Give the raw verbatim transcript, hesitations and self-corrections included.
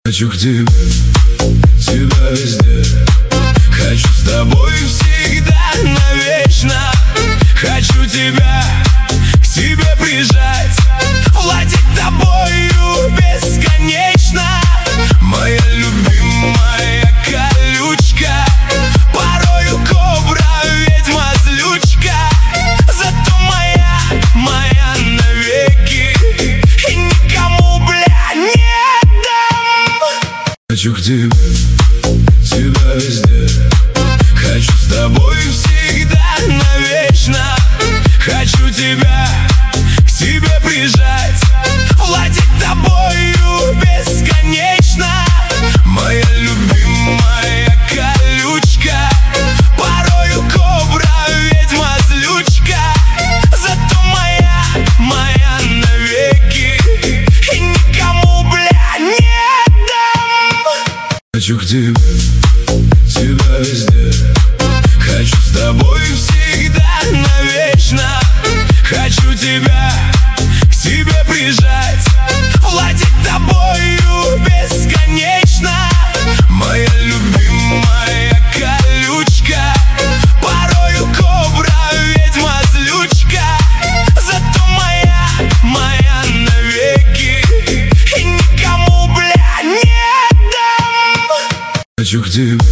Хочу к тебе, тебя везде. Хочу с тобой всегда, навечно. Хочу тебя к себе прижать, владеть тобою бесконечно. Моя любимая колючка, порою кобра, ведьма, злючка. Зато моя, моя навеки, и никому, бля, не дам. Хочу к тебе, тебя везде. Хочу с тобой всегда, навечно. Хочу тебя к себе прижать, владеть тобою бесконечно. Моя любимая колючка, порою кобра, ведьма, злючка. Зато моя, моя навеки, и никому, бля, не дам. Хочу к тебе, тебя везде. Хочу с тобой всегда, навечно. Хочу тебя к себе прижать, владеть тобою бесконечно. Моя любимая колючка, порою кобра, ведьма, злючка. Зато моя, моя навеки, и никому, бля, не дам. Хочу к тебе,